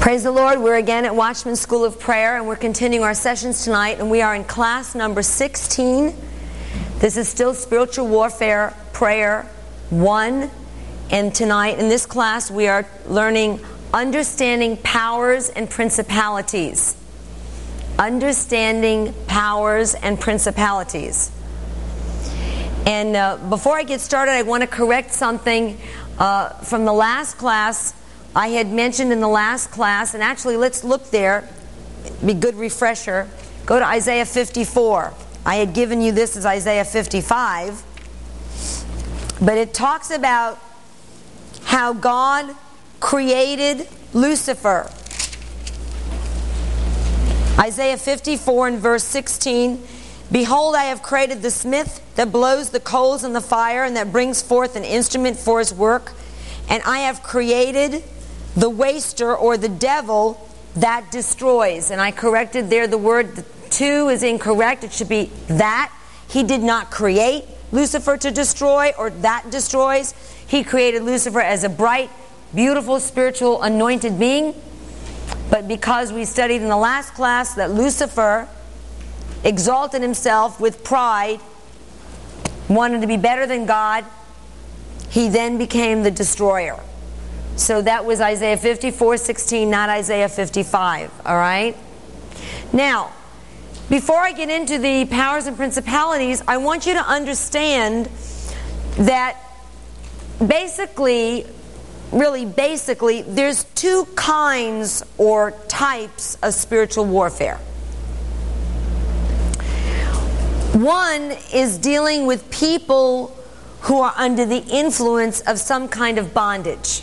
Praise the Lord. We're again at Watchman School of Prayer, and we're continuing our sessions tonight, and we are in class number 16. This is still Spiritual Warfare Prayer 1, and tonight in this class we are learning understanding powers and principalities. Understanding powers and principalities. And before I get started, I want to correct something from the last class. I had mentioned in the last class, and actually let's look there, be a good refresher. Go to Isaiah 54. I had given you this as Isaiah 55, but it talks about how God created Lucifer. Isaiah 54 and verse 16, "Behold, I have created the smith that blows the coals in the fire and that brings forth an instrument for his work. And I have created the waster, or the devil, that destroys." And I corrected there the word "to" is incorrect. It should be "that." He did not create Lucifer to destroy, or "that destroys." He created Lucifer as a bright, beautiful, spiritual, anointed being. But because we studied in the last class that Lucifer exalted himself with pride, wanted to be better than God, he then became the destroyer. So that was Isaiah 54:16, not Isaiah 55. All right? Now, before I get into the powers and principalities, I want you to understand that basically, there's two kinds or types of spiritual warfare. One is dealing with people who are under the influence of some kind of bondage.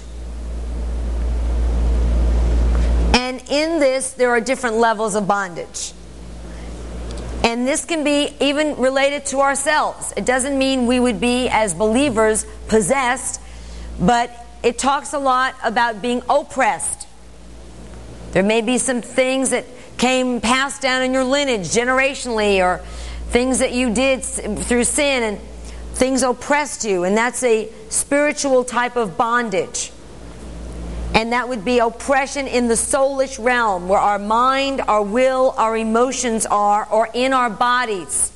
And in this, there are different levels of bondage. And this can be even related to ourselves. It doesn't mean we would be, as believers, possessed, but it talks a lot about being oppressed. There may be some things that came passed down in your lineage generationally, or things that you did through sin, and things oppressed you, and that's a spiritual type of bondage. And that would be oppression in the soulish realm, where our mind, our will, our emotions are, or in our bodies.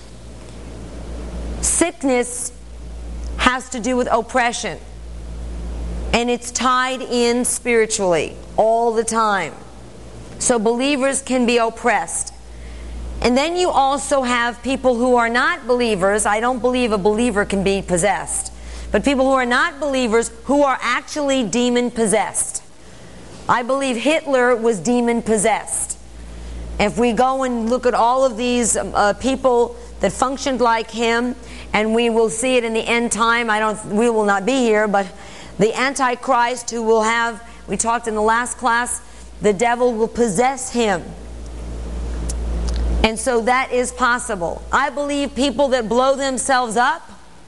Sickness has to do with oppression, and it's tied in spiritually all the time. So believers can be oppressed. And then you also have people who are not believers. I don't believe a believer can be possessed. But people who are not believers who are actually demon-possessed. I believe Hitler was demon-possessed. If we go and look at all of these people that functioned like him, and we will see it in the end time, we will not be here, but the Antichrist who will have, we talked in the last class, the devil will possess him. And so that is possible. I believe people that blow themselves up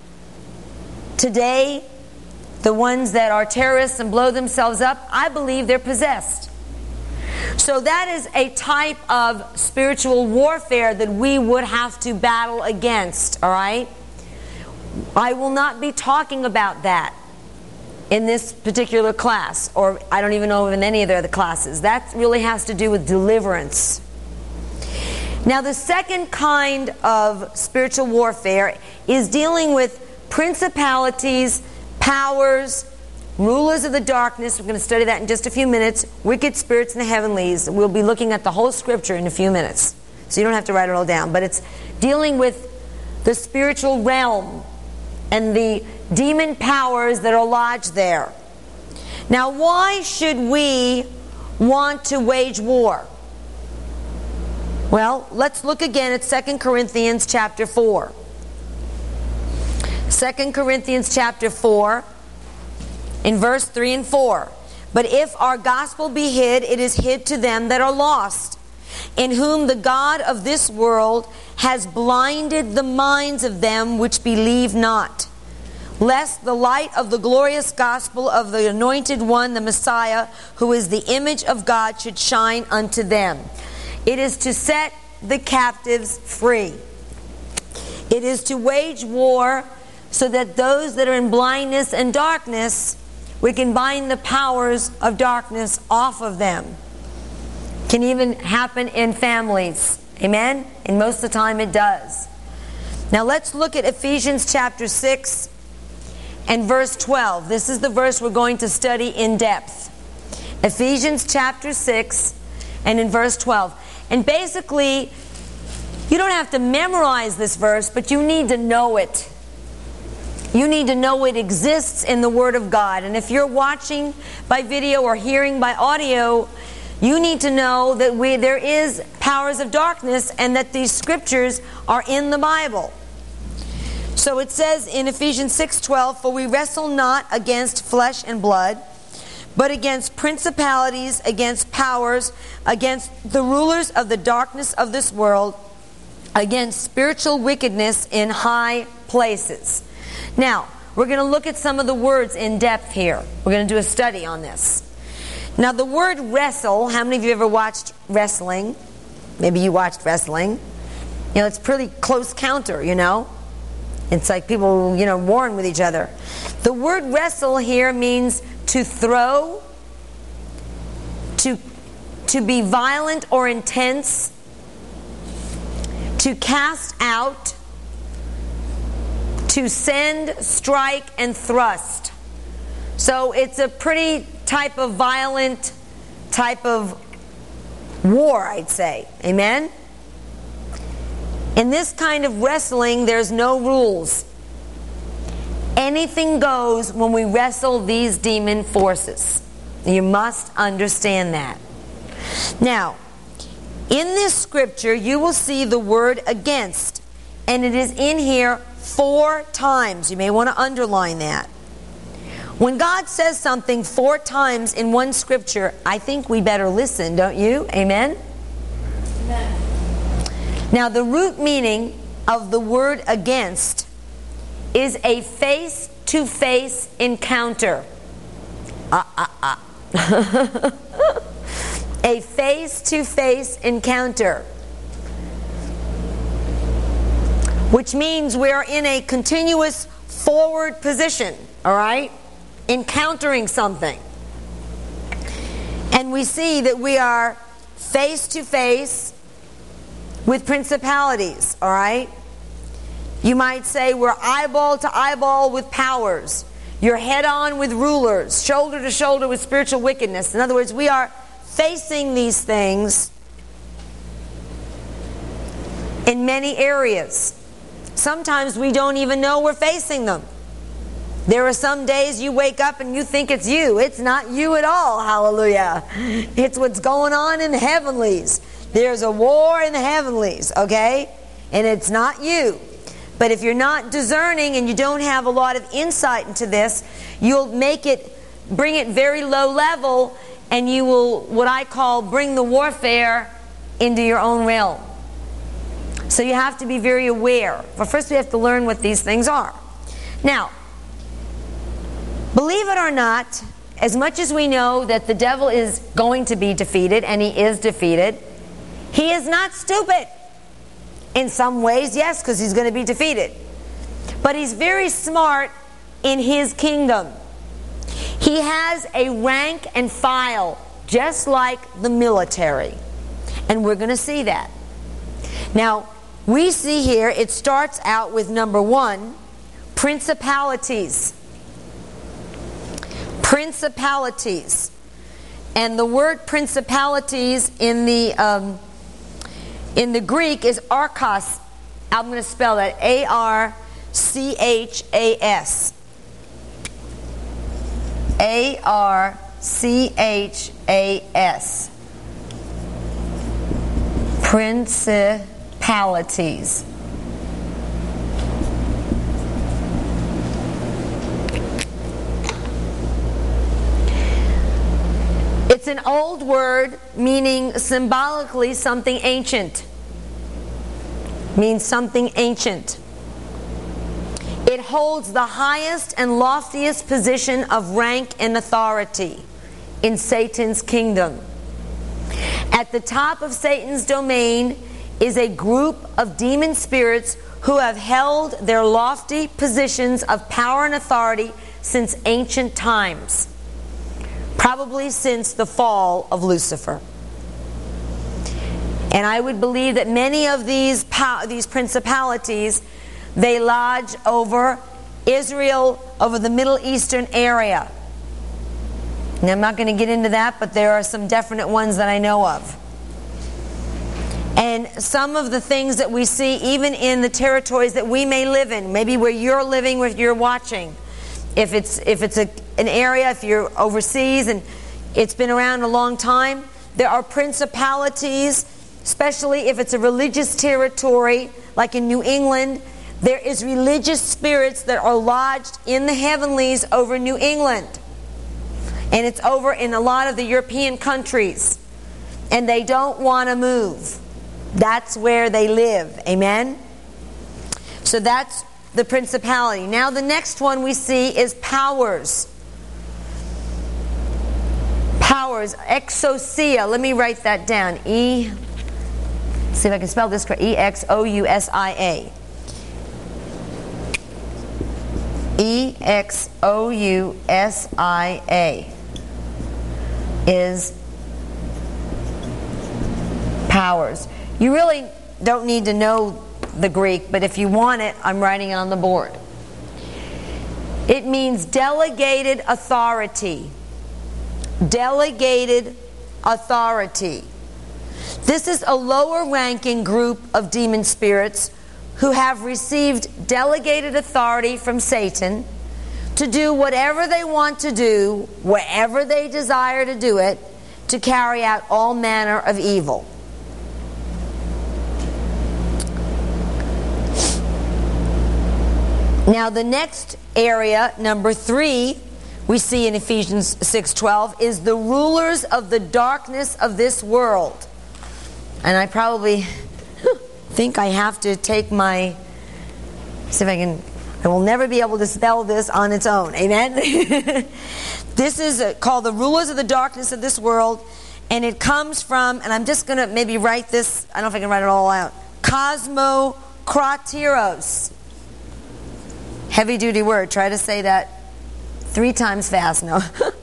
today, the ones that are terrorists and blow themselves up, I believe they're possessed. So that is a type of spiritual warfare that we would have to battle against, all right? I will not be talking about that in this particular class, or I don't even know in any of the other classes. That really has to do with deliverance. Now, the second kind of spiritual warfare is dealing with principalities, powers, rulers of the darkness. We're going to study that in just a few minutes. Wicked spirits in the heavenlies. We'll be looking at the whole scripture in a few minutes, so you don't have to write it all down. But it's dealing with the spiritual realm and the demon powers that are lodged there. Now, why should we want to wage war? Well, let's look again at 2 Corinthians chapter 4. 2 Corinthians chapter 4, in verse 3 and 4. "But if our gospel be hid, it is hid to them that are lost, in whom the God of this world has blinded the minds of them which believe not, lest the light of the glorious gospel of the Anointed One, the Messiah, who is the image of God, should shine unto them." It is to set the captives free. It is to wage war so that those that are in blindness and darkness We can bind the powers of darkness off of them. Can even happen in families. Amen? And most of the time it does. Now let's look at Ephesians chapter 6 and verse 12. This is the verse we're going to study in depth. Ephesians chapter 6 and in verse 12. And basically, you don't have to memorize this verse, but you need to know it. You need to know it exists in the Word of God. And if you're watching by video or hearing by audio, you need to know that there is powers of darkness and that these scriptures are in the Bible. So it says in Ephesians 6:12, "For we wrestle not against flesh and blood, but against principalities, against powers, against the rulers of the darkness of this world, against spiritual wickedness in high places." Now, we're going to look at some of the words in depth here. We're going to do a study on this. Now, the word wrestle, how many of you ever watched wrestling? Maybe you watched wrestling. You know, it's pretty close counter, you know. It's like people, warring with each other. The word wrestle here means to throw, to be violent or intense, to cast out, to send, strike, and thrust. So it's a pretty type of violent type of war, I'd say. Amen? In this kind of wrestling, there's no rules. Anything goes when we wrestle these demon forces. You must understand that. Now, in this scripture, you will see the word against, and it is in here 4 times. You may want to underline that. When God says something 4 times in one scripture, I think we better listen, don't you? Amen? Amen. Now, the root meaning of the word against is a face-to-face encounter. A face-to-face encounter. Which means we're in a continuous forward position, all right? Encountering something. And we see that we are face-to-face with principalities, all right? You might say we're eyeball to eyeball with powers. You're head on with rulers, shoulder to shoulder with spiritual wickedness. In other words, we are facing these things in many areas. Sometimes we don't even know we're facing them. There are some days you wake up and you think it's you. It's not you at all, hallelujah. It's what's going on in the heavenlies. There's a war in the heavenlies, okay? And it's not you. But if you're not discerning and you don't have a lot of insight into this, you'll bring it very low level, and you will, what I call, bring the warfare into your own realm. So you have to be very aware. But first we have to learn what these things are. Now, believe it or not, as much as we know that the devil is going to be defeated, and he is defeated, he is not stupid. In some ways, yes, because he's going to be defeated. But he's very smart in his kingdom. He has a rank and file, just like the military. And we're going to see that. Now, we see here, it starts out with number 1, principalities. Principalities. And the word principalities in the Greek is archas. I'm going to spell that A-R-C-H-A-S. A-R-C-H-A-S. Principalities. It's an old word meaning symbolically something ancient. Means something ancient. It holds the highest and loftiest position of rank and authority in Satan's kingdom. At the top of Satan's domain is a group of demon spirits who have held their lofty positions of power and authority since ancient times, probably since the fall of Lucifer. And I would believe that many of these principalities, they lodge over Israel, over the Middle Eastern area. And I'm not going to get into that, but there are some definite ones that I know of. And some of the things that we see even in the territories that we may live in, maybe where you're living, where you're watching, if it's an area, if you're overseas and it's been around a long time, there are principalities, especially if it's a religious territory, like in New England. There is religious spirits that are lodged in the heavenlies over New England. And it's over in a lot of the European countries. And they don't want to move. That's where they live. Amen? So that's the principality. Now the next one we see is powers. Powers. Exousia. Let me write that down. See if I can spell this correct. Exousia. Exousia is powers. You really don't need to know the Greek, but if you want it, I'm writing it on the board. It means delegated authority. Delegated authority. This is a lower ranking group of demon spirits who have received delegated authority from Satan to do whatever they want to do, wherever they desire to do it, to carry out all manner of evil. Now the next area, number 3, we see in Ephesians 6:12, is the rulers of the darkness of this world. And I probably think I have to take my, see if I can, I will never be able to spell this on its own. Amen? This is called the rulers of the darkness of this world, and it comes from, and I'm just going to maybe write this, I don't know if I can write it all out, Cosmokratiros. Heavy duty word. Try to say that 3 times fast. No.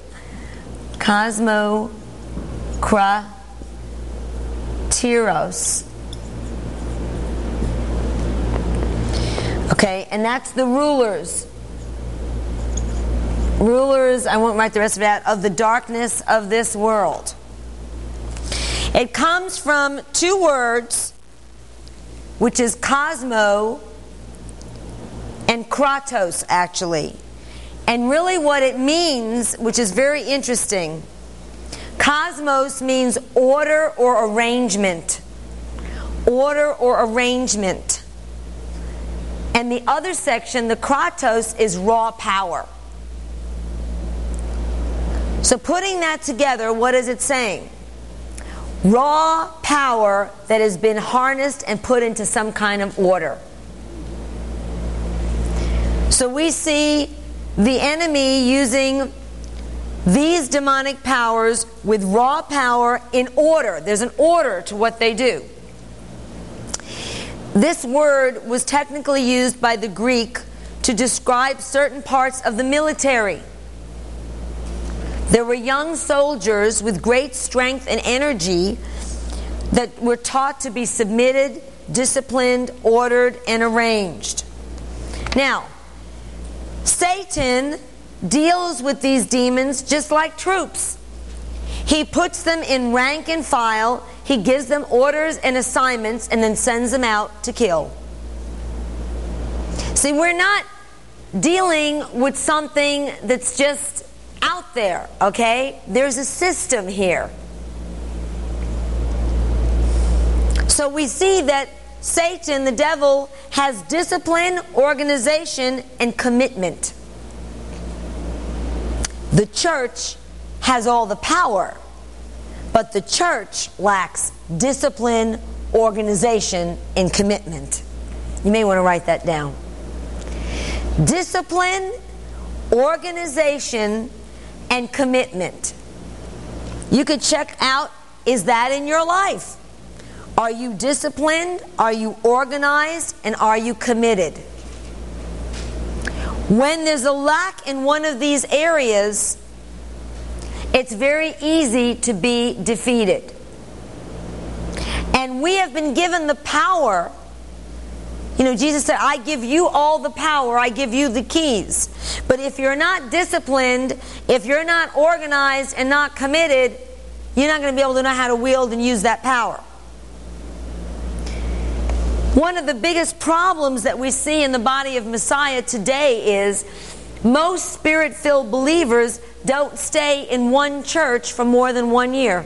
Cosmokratiros. Okay, and that's the rulers. Rulers, I won't write the rest of that, of the darkness of this world. It comes from 2 words, which is cosmo and kratos, actually. And really what it means, which is very interesting, cosmos means order or arrangement. Order or arrangement. And the other section, the kratos, is raw power. So putting that together, what is it saying? Raw power that has been harnessed and put into some kind of order. So we see the enemy using these demonic powers with raw power in order. There's an order to what they do. This word was technically used by the Greek to describe certain parts of the military. There were young soldiers with great strength and energy that were taught to be submitted, disciplined, ordered, and arranged. Now, Satan deals with these demons just like troops. He puts them in rank and file, he gives them orders and assignments, and then sends them out to kill. See, we're not dealing with something that's just out there, okay? There's a system here. So we see that Satan, the devil, has discipline, organization, and commitment. The church has all the power, but the church lacks discipline, organization, and commitment. You may want to write that down. Discipline, organization, and commitment. You could check out, is that in your life? Are you disciplined? Are you organized? And are you committed? When there's a lack in one of these areas, it's very easy to be defeated. And we have been given the power. You know, Jesus said, I give you all the power, I give you the keys. But if you're not disciplined, if you're not organized and not committed, you're not going to be able to know how to wield and use that power. One of the biggest problems that we see in the body of Messiah today is most Spirit-filled believers don't stay in one church for more than 1 year.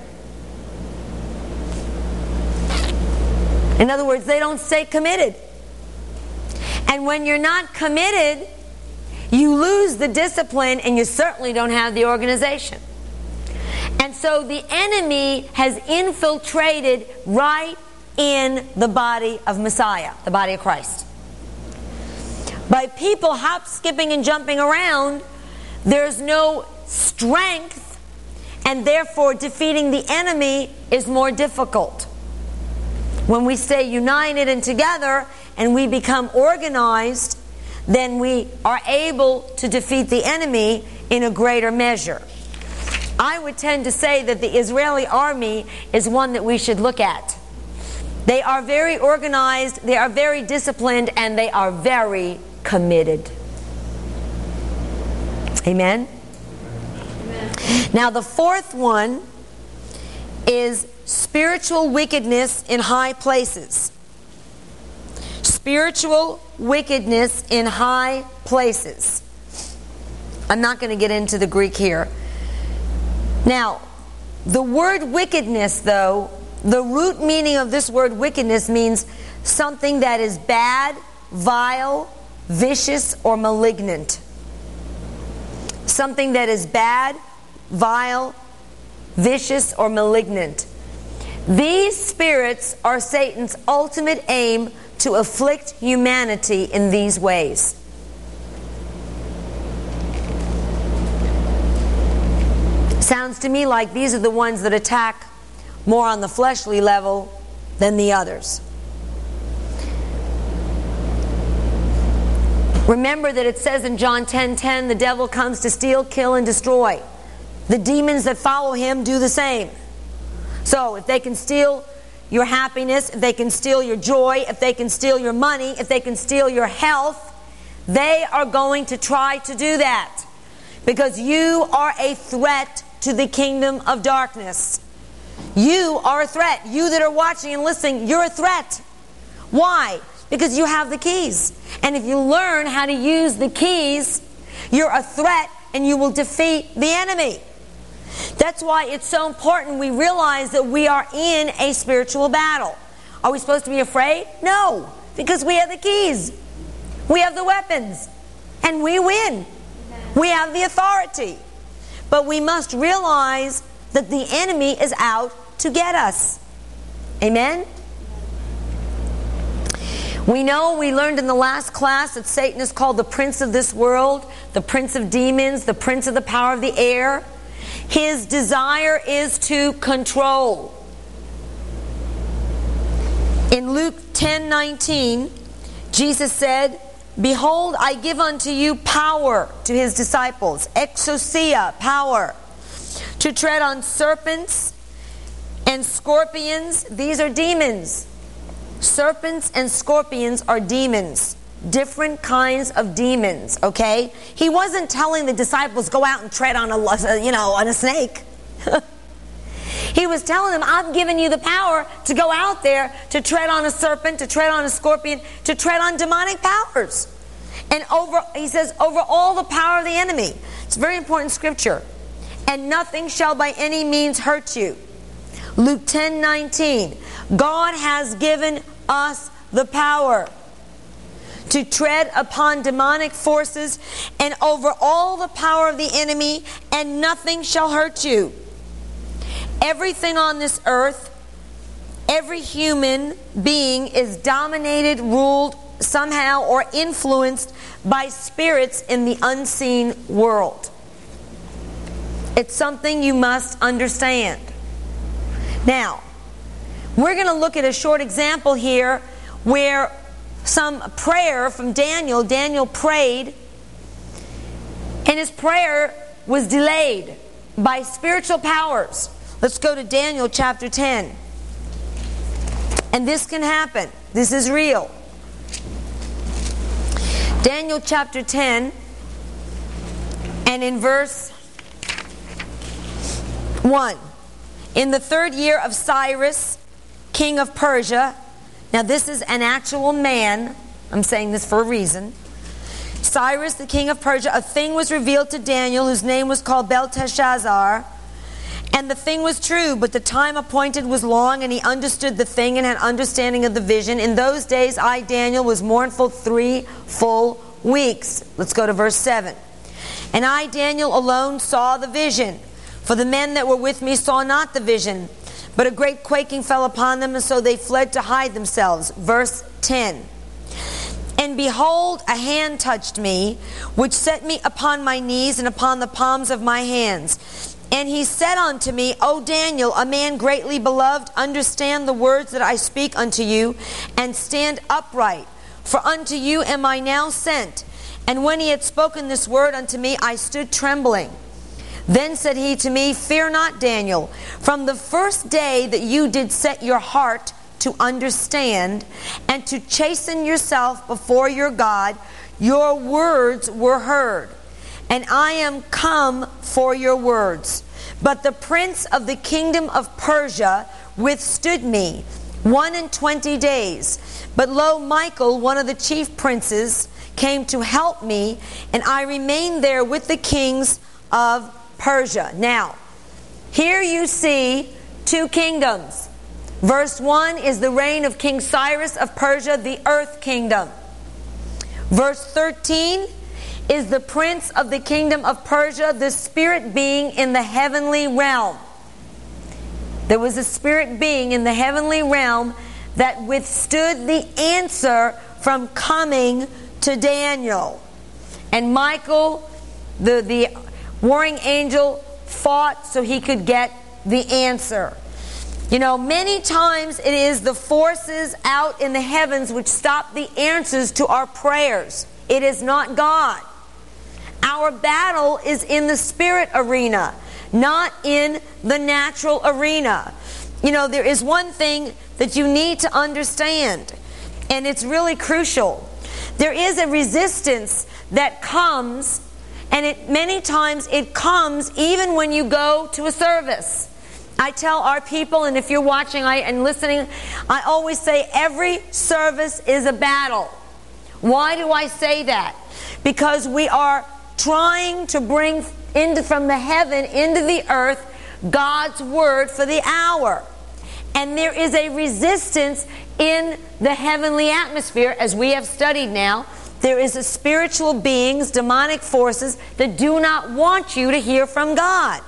In other words, they don't stay committed. And when you're not committed, you lose the discipline and you certainly don't have the organization. And so the enemy has infiltrated right in the body of Messiah, the body of Christ. By people hop, skipping, and jumping around, there's no strength, and therefore defeating the enemy is more difficult. When we stay united and together and we become organized, then we are able to defeat the enemy in a greater measure. I would tend to say that the Israeli army is one that we should look at. They are very organized, they are very disciplined, and they are very committed. Amen? Amen. Now the fourth one is spiritual wickedness in high places. Spiritual wickedness in high places. I'm not going to get into the Greek here. Now, the word wickedness, though, the root meaning of this word wickedness means something that is bad, vile, vicious, or malignant. Something that is bad, vile, vicious, or malignant. These spirits are Satan's ultimate aim to afflict humanity in these ways. Sounds to me like these are the ones that attack more on the fleshly level than the others. Remember that it says in John 10:10, the devil comes to steal, kill, and destroy. The demons that follow him do the same. So if they can steal your happiness, if they can steal your joy, if they can steal your money, if they can steal your health, they are going to try to do that. Because you are a threat to the kingdom of darkness. You are a threat. You that are watching and listening, you're a threat. Why? Because you have the keys. And if you learn how to use the keys, you're a threat and you will defeat the enemy. That's why it's so important we realize that we are in a spiritual battle. Are we supposed to be afraid? No, because we have the keys. We have the weapons. And we win. We have the authority. But we must realize that the enemy is out to get us. Amen? We know, we learned in the last class that Satan is called the prince of this world, the prince of demons, the prince of the power of the air. His desire is to control. In Luke 10:19, Jesus said, behold, I give unto you power, to his disciples, exousia, power, to tread on serpents and scorpions. These are demons. Serpents and scorpions are demons. Different kinds of demons, okay? He wasn't telling the disciples, go out and tread on a snake. He was telling them, I've given you the power to go out there to tread on a serpent, to tread on a scorpion, to tread on demonic powers. And he says, over all the power of the enemy. It's a very important scripture. And nothing shall by any means hurt you. Luke 10:19. God has given us the power to tread upon demonic forces and over all the power of the enemy, and nothing shall hurt you. Everything on this earth, every human being is dominated, ruled somehow, or influenced by spirits in the unseen world. It's something you must understand. Now, we're going to look at a short example here where some prayer from Daniel. Daniel prayed And his prayer was delayed by spiritual powers. Let's go to Daniel chapter 10. And this can happen. This is real. Daniel chapter 10, and in verse 1. In the 3rd year of Cyrus, king of Persia. Now this is an actual man. I'm saying this for a reason. Cyrus, the king of Persia, a thing was revealed to Daniel, whose name was called Belteshazzar. And the thing was true, but the time appointed was long, and he understood the thing and had understanding of the vision. In those days I, Daniel, was mournful 3 full weeks. Let's go to verse 7. And I, Daniel, alone saw the vision, for the men that were with me saw not the vision. But a great quaking fell upon them, and so they fled to hide themselves. Verse 10. And behold, a hand touched me, which set me upon my knees and upon the palms of my hands. And he said unto me, O Daniel, a man greatly beloved, understand the words that I speak unto you, and stand upright. For unto you am I now sent. And when he had spoken this word unto me, I stood trembling. Then said he to me, Fear not, Daniel. From the first day that you did set your heart to understand, and to chasten yourself before your God, your words were heard. And I am come for your words. But the prince of the kingdom of Persia withstood me 21 days. But lo, Michael, one of the chief princes, came to help me, and I remained there with the kings of Persia. Now, here you see 2 kingdoms. Verse 1 is the reign of King Cyrus of Persia, the earth kingdom. Verse 13 is the prince of the kingdom of Persia, the spirit being in the heavenly realm. There was a spirit being in the heavenly realm that withstood the answer from coming to Daniel. And Michael, the warring angel, fought so he could get the answer. You know, many times it is the forces out in the heavens which stop the answers to our prayers. It is not God. Our battle is in the spirit arena, not in the natural arena. You know, there is one thing that you need to understand, and it's really crucial. There is a resistance that comes, and many times it comes even when you go to a service. I tell our people, and if you're watching and listening, I always say every service is a battle. Why do I say that? Because we are trying to bring from the heaven into the earth God's word for the hour. And there is a resistance in the heavenly atmosphere, as we have studied now. There is a spiritual beings, demonic forces, that do not want you to hear from God.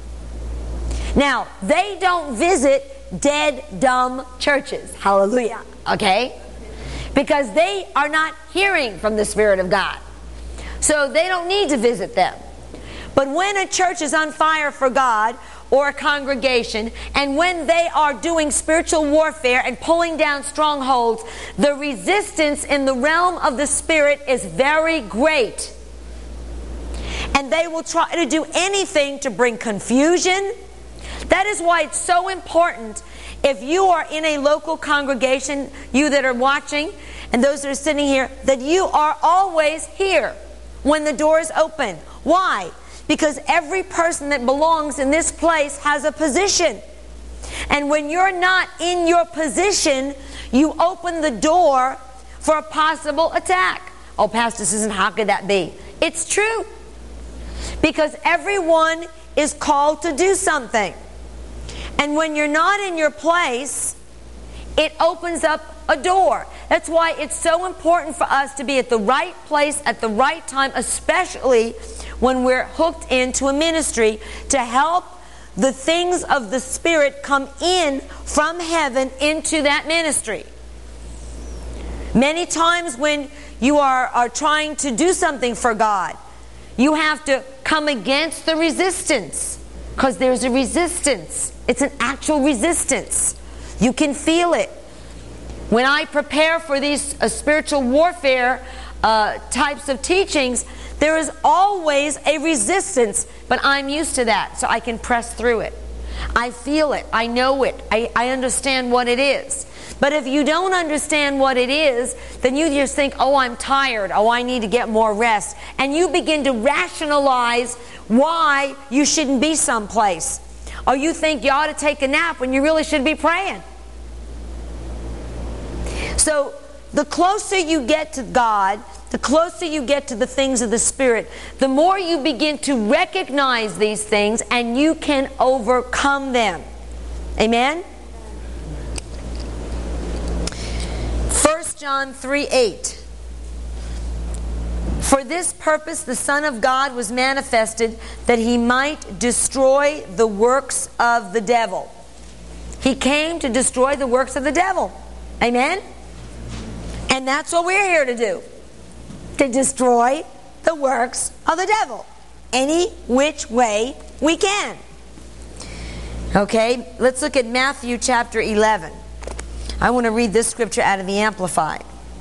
Now, they don't visit dead, dumb churches. Hallelujah. Okay? Because they are not hearing from the Spirit of God. So they don't need to visit them. But when a church is on fire for God, or a congregation, and when they are doing spiritual warfare and pulling down strongholds, the resistance in the realm of the Spirit is very great. And they will try to do anything to bring confusion. That is why it's so important, if you are in a local congregation, you that are watching, and those that are sitting here, that you are always here when the doors open. Why? Because every person that belongs in this place has a position. And when you're not in your position, you open the door for a possible attack. Oh, Pastor Susan, how could that be? It's true. Because everyone is called to do something. And when you're not in your place, it opens up a door. That's why it's so important for us to be at the right place at the right time, especially when we're hooked into a ministry, to help the things of the Spirit come in from heaven into that ministry. Many times when you are trying to do something for God, you have to come against the resistance, because there's a resistance. It's an actual resistance. You can feel it. When I prepare for these spiritual warfare types of teachings, There is always a resistance, but I'm used to that, so I can press through it. I feel it. I know it. I understand what it is. But if you don't understand what it is, then you just think, oh, I'm tired. Oh, I need to get more rest. And you begin to rationalize why you shouldn't be someplace. Or you think you ought to take a nap when you really should be praying. So the closer you get to God, the closer you get to the things of the Spirit, the more you begin to recognize these things and you can overcome them. Amen? 1 John 3:8. For this purpose the Son of God was manifested, that he might destroy the works of the devil. He came to destroy the works of the devil. Amen? And that's what we're here to do. To destroy the works of the devil. Any which way we can. Okay, let's look at Matthew chapter 11. I want to read this scripture out of the Amplified.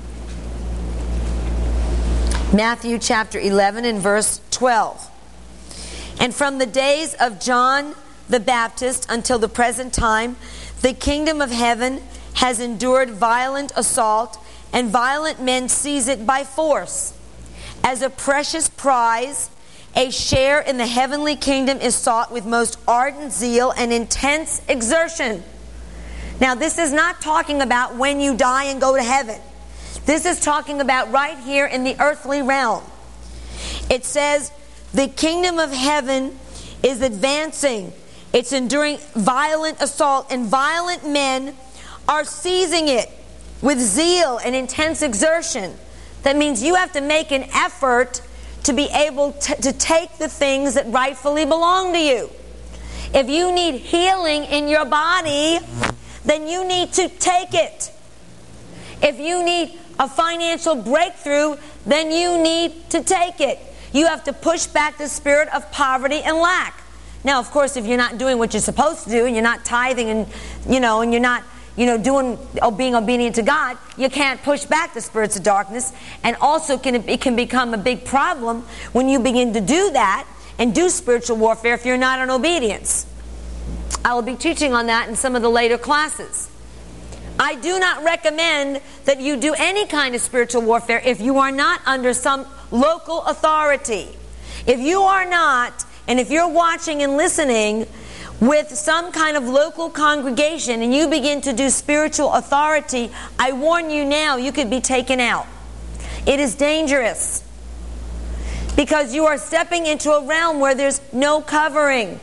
Matthew chapter 11 and verse 12. And from the days of John the Baptist until the present time, the kingdom of heaven has endured violent assault, and violent men seize it by force. As a precious prize, a share in the heavenly kingdom is sought with most ardent zeal and intense exertion. Now, this is not talking about when you die and go to heaven. This is talking about right here in the earthly realm. It says, the kingdom of heaven is advancing. It's enduring violent assault, and violent men are seizing it with zeal and intense exertion. That means you have to make an effort to be able to take the things that rightfully belong to you. If you need healing in your body, then you need to take it. If you need a financial breakthrough, then you need to take it. You have to push back the spirit of poverty and lack. Now, of course, if you're not doing what you're supposed to do, and you're not tithing, and you're not doing or being obedient to God, you can't push back the spirits of darkness. And also it can become a big problem when you begin to do that and do spiritual warfare if you're not in obedience. I will be teaching on that in some of the later classes. I do not recommend that you do any kind of spiritual warfare if you are not under some local authority. If you are not, and if you're watching and listening with some kind of local congregation and you begin to do spiritual authority, I warn you now, you could be taken out. It is dangerous because you are stepping into a realm where there's no covering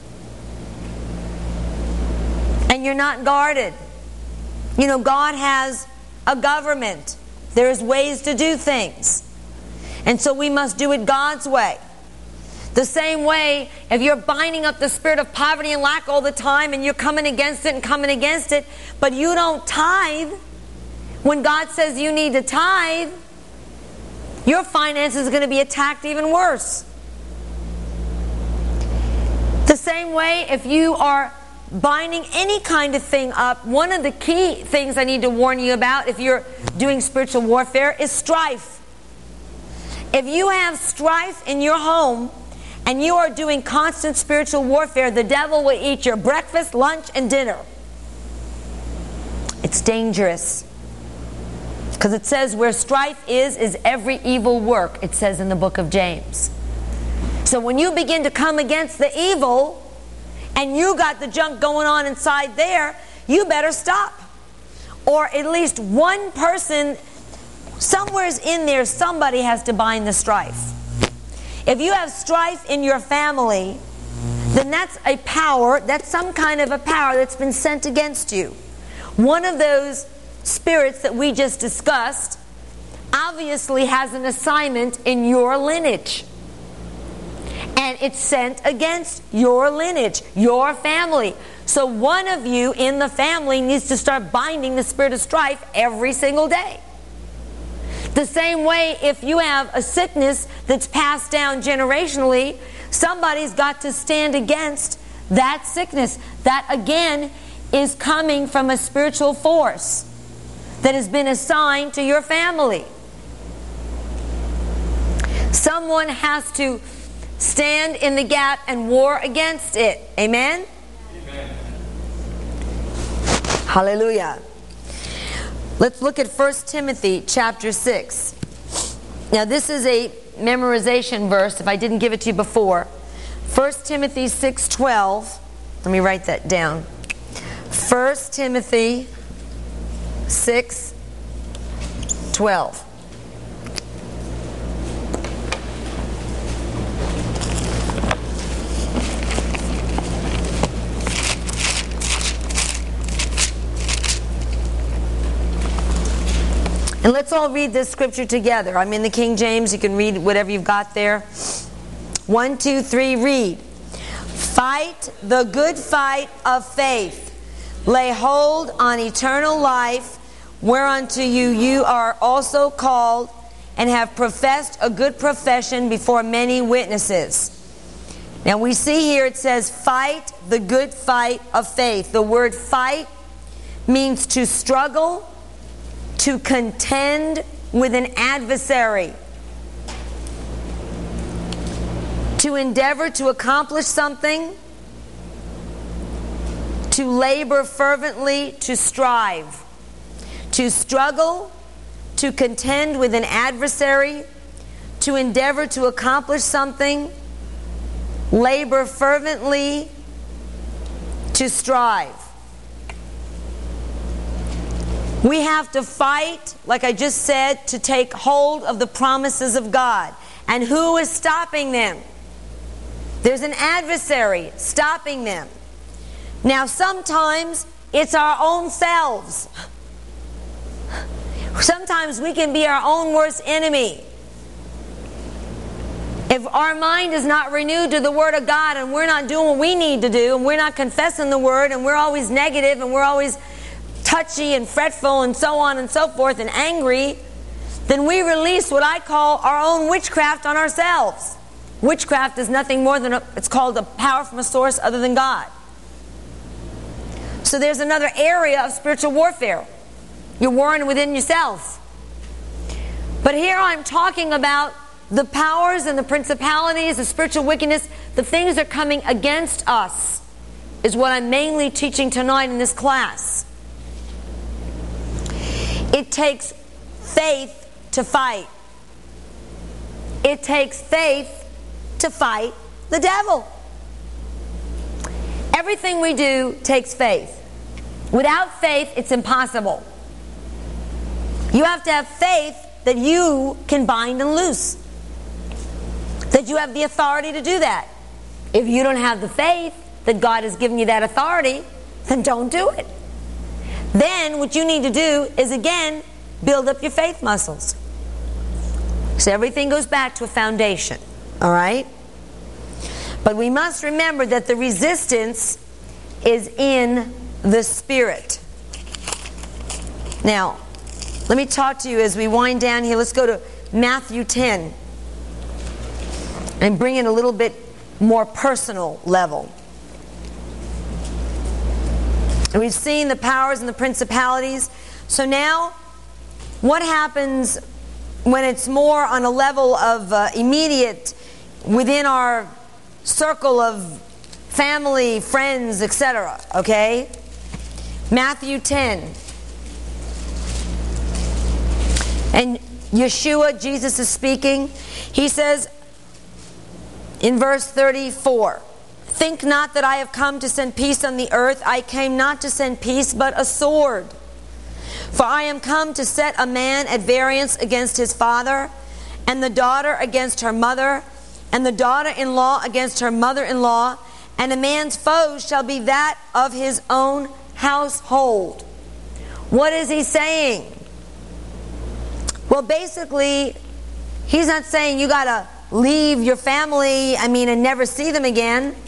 and you're not guarded. You know, God has a government. There's ways to do things. And so we must do it God's way. The same way, if you're binding up the spirit of poverty and lack all the time and you're coming against it, but you don't tithe, when God says you need to tithe, your finances are going to be attacked even worse. The same way, if you are binding any kind of thing up, one of the key things I need to warn you about if you're doing spiritual warfare is strife. If you have strife in your home and you are doing constant spiritual warfare, the devil will eat your breakfast, lunch, and dinner. It's dangerous. Because it says where strife is every evil work, it says in the book of James. So when you begin to come against the evil, and you got the junk going on inside there, you better stop. Or at least one person, somewhere's in there, somebody has to bind the strife. If you have strife in your family, then that's a power, that's some kind of a power that's been sent against you. One of those spirits that we just discussed obviously has an assignment in your lineage. And it's sent against your lineage, your family. So one of you in the family needs to start binding the spirit of strife every single day. The same way, if you have a sickness that's passed down generationally, somebody's got to stand against that sickness. That, again, is coming from a spiritual force that has been assigned to your family. Someone has to stand in the gap and war against it. Amen? Amen. Hallelujah. Let's look at 1 Timothy chapter 6. Now this is a memorization verse if I didn't give it to you before. 1 Timothy 6:12. Let me write that down. 1 Timothy 6:12. And let's all read this scripture together. I'm in the King James. You can read whatever you've got there. 1, 2, 3, read. Fight the good fight of faith. Lay hold on eternal life, whereunto you are also called, and have professed a good profession before many witnesses. Now we see here it says, fight the good fight of faith. The word fight means to struggle, to contend with an adversary, to endeavor to accomplish something, to labor fervently, to strive, to struggle, to contend with an adversary, to endeavor to accomplish something, labor fervently, to strive. We have to fight, like I just said, to take hold of the promises of God. And who is stopping them? There's an adversary stopping them. Now sometimes it's our own selves. Sometimes we can be our own worst enemy. If our mind is not renewed to the Word of God and we're not doing what we need to do and we're not confessing the Word and we're always negative and we're always touchy and fretful and so on and so forth and angry, then we release what I call our own witchcraft on ourselves. Witchcraft is nothing more than it's called a power from a source other than God. So there's another area of spiritual warfare. You're warring within yourself. But here I'm talking about the powers and the principalities, the spiritual wickedness, the things that are coming against us is what I'm mainly teaching tonight in this class. It takes faith to fight. It takes faith to fight the devil. Everything we do takes faith. Without faith, it's impossible. You have to have faith that you can bind and loose. That you have the authority to do that. If you don't have the faith that God has given you that authority, then don't do it. Then what you need to do is again build up your faith muscles. So everything goes back to a foundation. Alright? But we must remember that the resistance is in the Spirit. Now, let me talk to you as we wind down here. Let's go to Matthew 10 and bring it a little bit more personal level. And we've seen the powers and the principalities. So now, what happens when it's more on a level of immediate, within our circle of family, friends, etc.? Okay? Matthew 10. And Yeshua, Jesus is speaking. He says in verse 34, "Think not that I have come to send peace on the earth. I came not to send peace, but a sword. For I am come to set a man at variance against his father, and the daughter against her mother, and the daughter-in-law against her mother-in-law, and a man's foe shall be that of his own household." What is he saying? Well, basically, he's not saying you got to leave your family, and never see them again.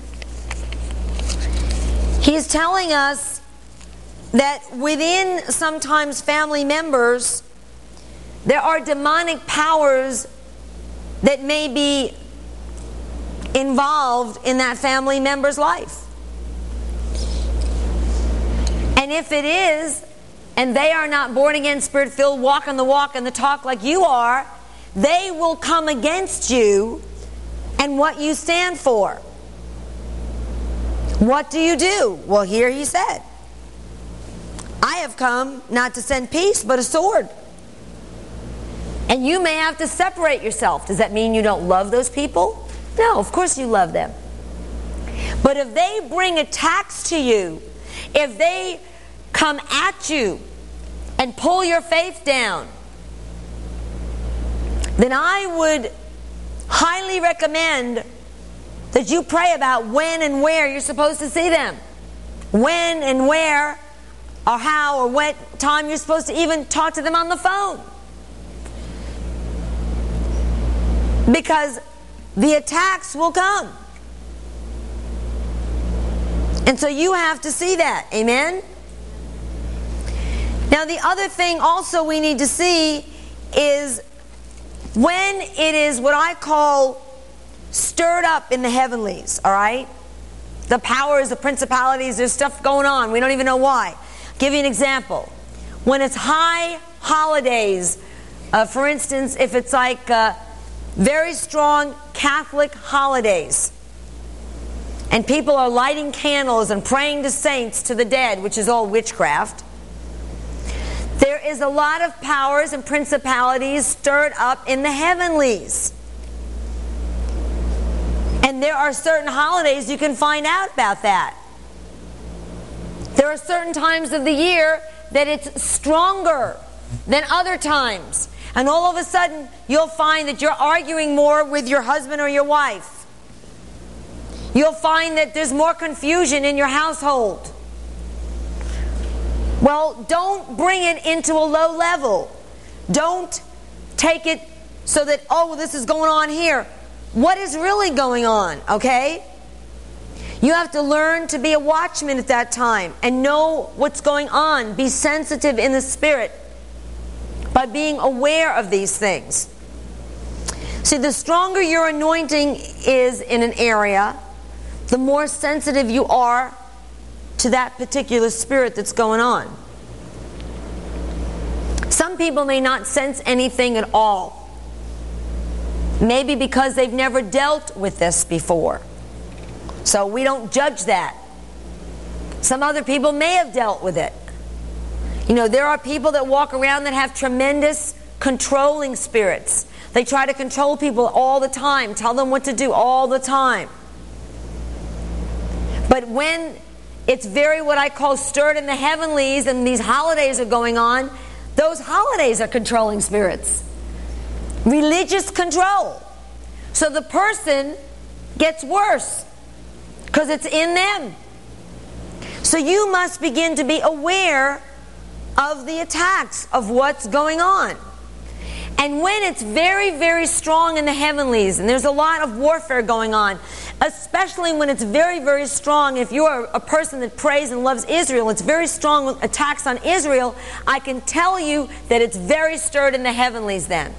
He's telling us that within sometimes family members, there are demonic powers that may be involved in that family member's life. And if it is, and they are not born again, spirit-filled, walking the walk and the talk like you are, they will come against you and what you stand for. What do you do? Well, here he said, I have come not to send peace, but a sword. And you may have to separate yourself. Does that mean you don't love those people? No, of course you love them. But if they bring attacks to you, if they come at you and pull your faith down, then I would highly recommend that you pray about when and where you're supposed to see them. When and where, or how, or what time you're supposed to even talk to them on the phone. Because the attacks will come. And so you have to see that. Amen? Now the other thing also we need to see is when it is what I call stirred up in the heavenlies, all right? The powers, the principalities, there's stuff going on. We don't even know why. I'll give you an example. When it's high holidays, for instance, if it's like very strong Catholic holidays, and people are lighting candles and praying to saints, to the dead, which is all witchcraft, there is a lot of powers and principalities stirred up in the heavenlies. And there are certain holidays you can find out about that. There are certain times of the year that it's stronger than other times. And all of a sudden, you'll find that you're arguing more with your husband or your wife. You'll find that there's more confusion in your household. Well, don't bring it into a low level. Don't take it so that, oh, this is going on here. What is really going on, okay? You have to learn to be a watchman at that time and know what's going on. Be sensitive in the spirit by being aware of these things. See, the stronger your anointing is in an area, the more sensitive you are to that particular spirit that's going on. Some people may not sense anything at all. Maybe because they've never dealt with this before. So we don't judge that. Some other people may have dealt with it. You know, there are people that walk around that have tremendous controlling spirits. They try to control people all the time, tell them what to do all the time. But when it's very what I call stirred in the heavenlies and these holidays are going on, those holidays are controlling spirits. Religious control. So the person gets worse because it's in them. So you must begin to be aware of the attacks, of what's going on. And when it's very, very strong in the heavenlies, and there's a lot of warfare going on, especially when it's very, very strong, if you're a person that prays and loves Israel, it's very strong with attacks on Israel, I can tell you that it's very stirred in the heavenlies then.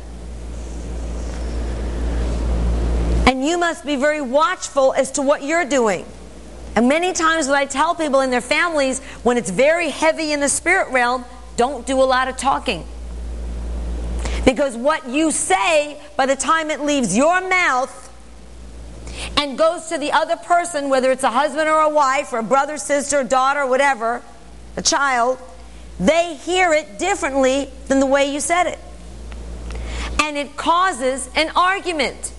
And you must be very watchful as to what you're doing. And many times what I tell people in their families, when it's very heavy in the spirit realm, don't do a lot of talking. Because what you say, by the time it leaves your mouth and goes to the other person, whether it's a husband or a wife or a brother, sister, daughter, whatever, a child, they hear it differently than the way you said it. And it causes an argument.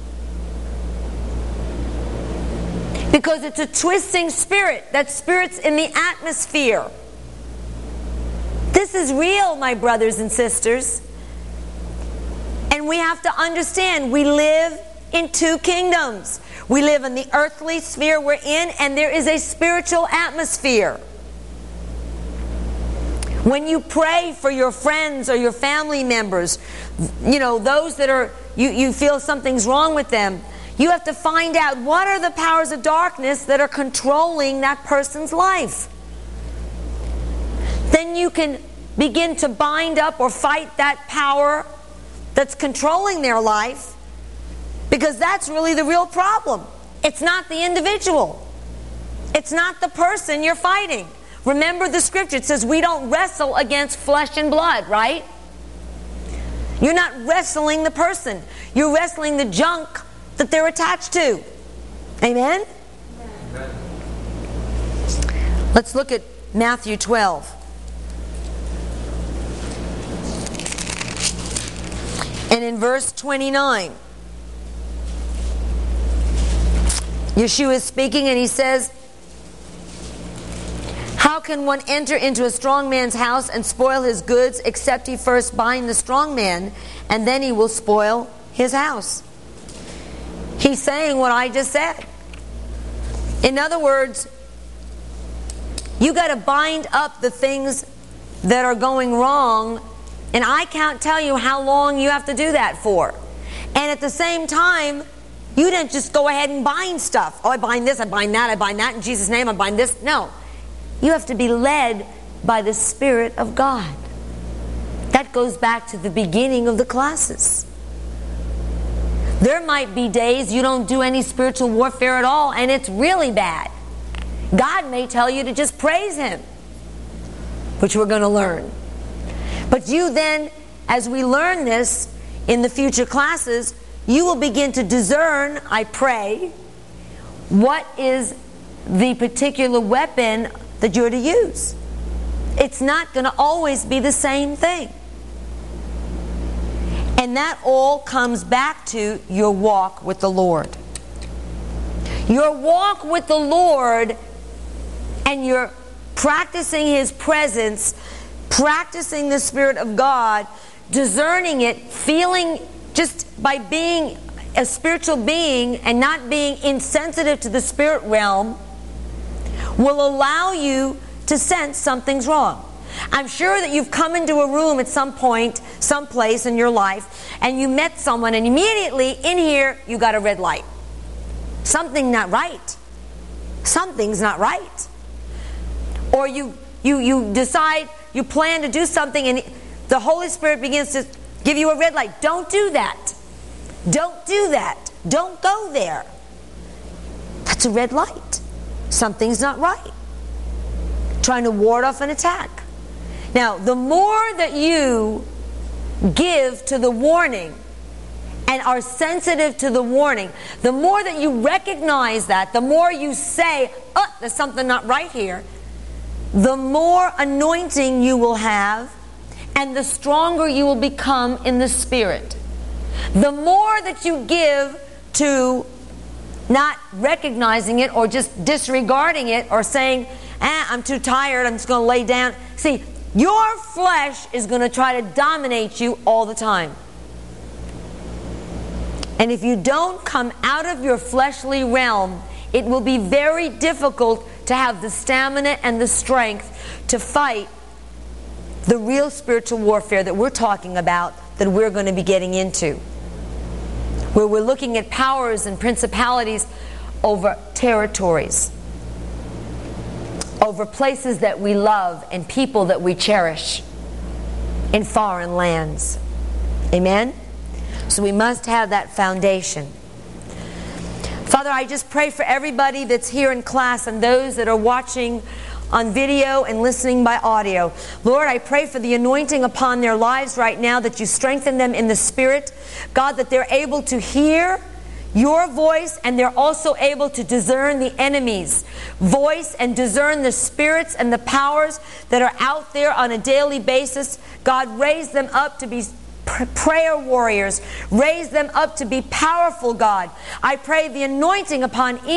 Because it's a twisting spirit. That spirit's in the atmosphere. This is real, my brothers and sisters. And we have to understand, we live in two kingdoms. We live in the earthly sphere we're in, and there is a spiritual atmosphere. When you pray for your friends or your family members, you know, those that are, you feel something's wrong with them, you have to find out what are the powers of darkness that are controlling that person's life. Then you can begin to bind up or fight that power that's controlling their life, because that's really the real problem. It's not the individual. It's not the person you're fighting. Remember the scripture, it says we don't wrestle against flesh and blood, right? You're not wrestling the person. You're wrestling the junk that they're attached to. Amen? Amen. Let's look at Matthew 12. And in verse 29, Yeshua is speaking and he says, how can one enter into a strong man's house and spoil his goods except he first bind the strong man, and then he will spoil his house? He's saying what I just said. In other words, you got to bind up the things that are going wrong, and I can't tell you how long you have to do that for. And at the same time, you didn't just go ahead and bind stuff. Oh, I bind this, I bind that, I bind that in Jesus' name, I bind this. No. You have to be led by the Spirit of God. That goes back to the beginning of the classes. There might be days you don't do any spiritual warfare at all, and it's really bad. God may tell you to just praise Him, which we're going to learn. But you then, as we learn this in the future classes, you will begin to discern, I pray, what is the particular weapon that you're to use. It's not going to always be the same thing. And that all comes back to your walk with the Lord. Your walk with the Lord, and you're practicing His presence, practicing the Spirit of God, discerning it, feeling, just by being a spiritual being and not being insensitive to the spirit realm, will allow you to sense something's wrong. I'm sure that you've come into a room at some point, someplace in your life, and you met someone, and immediately in here you got a red light. Something's not right. Something's not right. Or you decide, you plan to do something, and the Holy Spirit begins to give you a red light. Don't do that. Don't do that. Don't go there. That's a red light. Something's not right. Trying to ward off an attack. Now, the more that you give to the warning and are sensitive to the warning, the more that you recognize that, the more you say, oh, there's something not right here, the more anointing you will have, and the stronger you will become in the Spirit. The more that you give to not recognizing it or just disregarding it or saying, I'm too tired, I'm just going to lay down. See, your flesh is going to try to dominate you all the time. And if you don't come out of your fleshly realm, it will be very difficult to have the stamina and the strength to fight the real spiritual warfare that we're talking about, that we're going to be getting into, where we're looking at powers and principalities over territories, over places that we love and people that we cherish in foreign lands. Amen? So we must have that foundation. Father, I just pray for everybody that's here in class and those that are watching on video and listening by audio. Lord, I pray for the anointing upon their lives right now, that you strengthen them in the Spirit. God, that they're able to hear your voice, and they're also able to discern the enemy's voice and discern the spirits and the powers that are out there on a daily basis. God, raise them up to be prayer warriors. Raise them up to be powerful, God. I pray the anointing upon each